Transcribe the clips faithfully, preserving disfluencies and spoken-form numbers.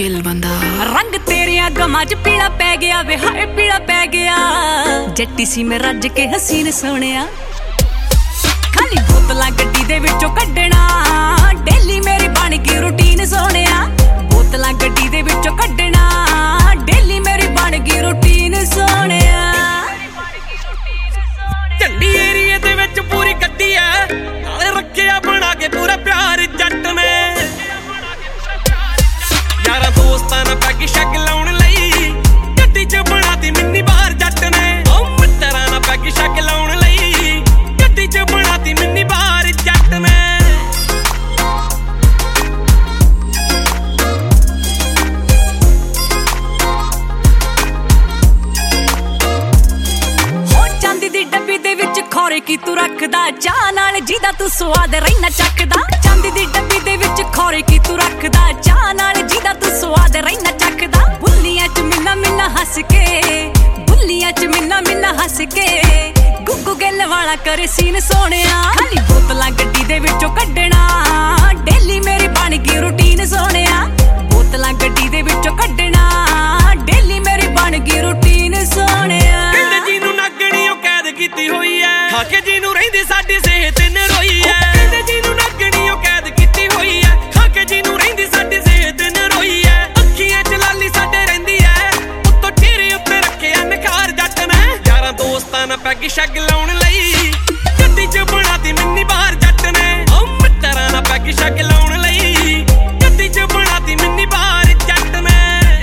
ਦਿਲ ਬੰਦਾ रंग तेरिया गमां च पीला पै गया वे हाय पीला पै गया जट्टी सी मैं रज के हसीन सोहणिया खाली बोतलां गड्डी दे विचों कड्ढना डेली मेरी बन गई रूटीन सोहणिया बोतलां गड्डी दे विचों कड्ढना डेली मेरी बन गई रूटीन सोहणिया झंडी एरिए दे विच पूरी गड्डी है नाले रखिया बना के पूरा प्यार जट ने यारा दोस्तां नाल पैग शैग लाउण लई गड्डी च बनाती मिन्नी बाहर जट ने ओ मित्तरां नाल पैग शैग लाउण लई गड्डी च बनाती मिन्नी बाहर जट ने खोरे की तू रखदा चाह नाल जिदा तू स्वाद रहना चखदा चांदी दी डब्बी दे विच खोरे की तू रखदा चाह नाल जिदा तू स्वाद रहना चखदा बुल्लियां च मिन्ना मिन्ना हस के बुल्लियां च मिन्ना मिन्ना हस के गुग्गू गिल वाला करे सीन सोहणिया खाली बोतलां गड्डी दे विचों कड्ढना डेली मेरी बन गई रूटीन सोहणिया बोतलां गड्डी दे विचों कड्ढना डेली मेरी बन गई रूटीन सोहणिया कहंदे जीनू नागणीओ कैद कीती होई है खाके जीनू रहिंदी साडी सेहत नरोई है कहंदे जीनू नागणीओ कैद कीती होई है खाके जीनू रहिंदी साडी सेहत नरोई है अखियां च लाली साडे रहिंदी है उत्तों चेहरे उत्ते रखिया निखार जट ने यारां दोस्तां नाल पैग शैग लाउण लई गड्डी च बनाती मिन्नी बाहर जट ने ओ मित्तरां नाल पैग शैग लाउण लई गड्डी च बनाती मिन्नी बाहर जट ने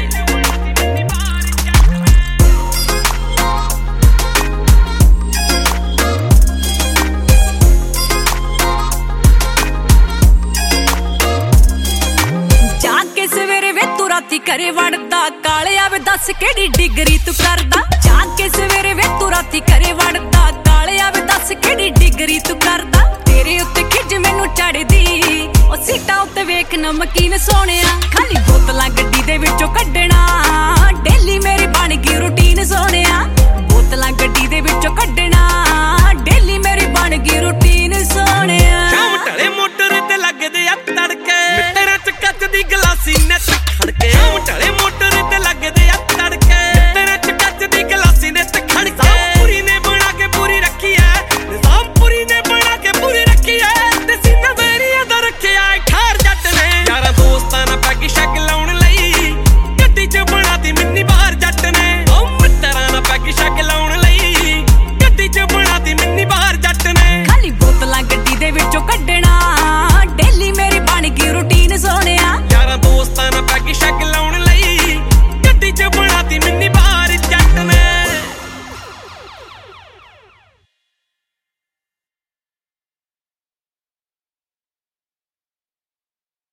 राती घरे वड़दा कालिया वे दस केड़ी डिग्री तू करदा जाके सवेरे वे तू राती घरे वड़दा कालिया वे दस केड़ी डिग्री तू करदा तेरे उत्ते खिज मैनू चढ़दी ओ सीटां उत्ते वेख नमकीन सोहणिया खाली बोतलां गड्डी दे विचों कड्ढना